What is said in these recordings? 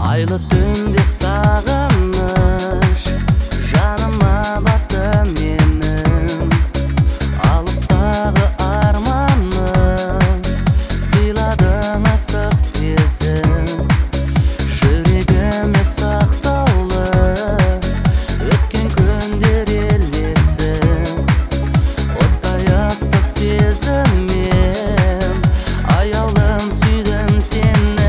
Айлы түнде сағыныш жаныма батты менің, алыстағы арманым сыйладың ыстық сезім. Жүрегіме сақтаулы өткен күндер елесім, оттай ыстық сезіммен аялдым, сүйдім сені.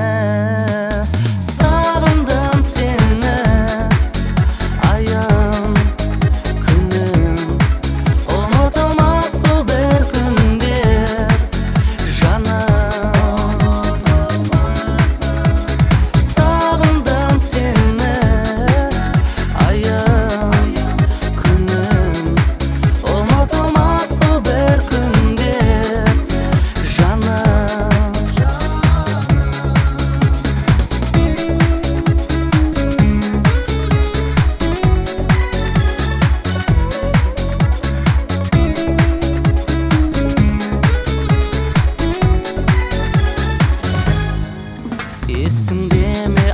Сағындым сені, айым, күнім, ұмытылмас сол бір күндер, жаным. Сағындым сені, айым, күнім, ұмытылмас сол бір күндер, жаным. Есімде